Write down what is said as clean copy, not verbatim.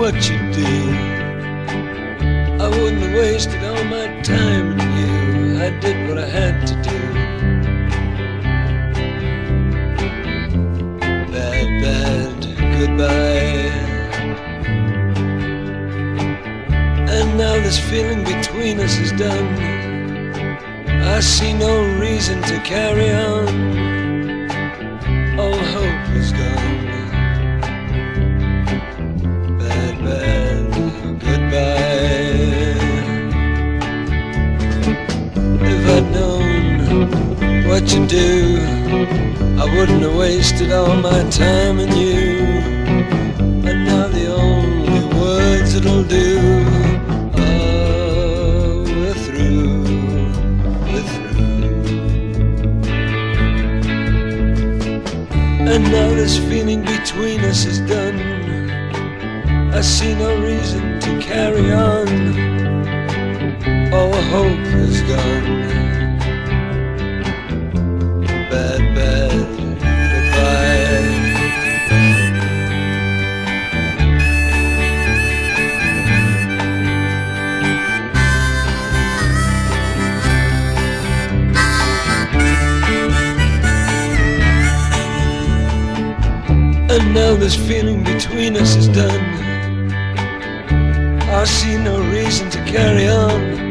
what you do. I wouldn't have wasted all my time on you. I did what I had to do. Bad, bad, goodbye. And now this feeling between us is done. I see no reason to carry on. All hope is gone. Bad, bad, goodbye. If I'd known what you do, I wouldn't have wasted all my time on you. And now the only words that'll do, we're through, we're through. And now this feeling between us is done. I see no reason to carry on. All hope is gone. Bad, bad, goodbye. And now this feeling between us is done. I see no reason to carry on.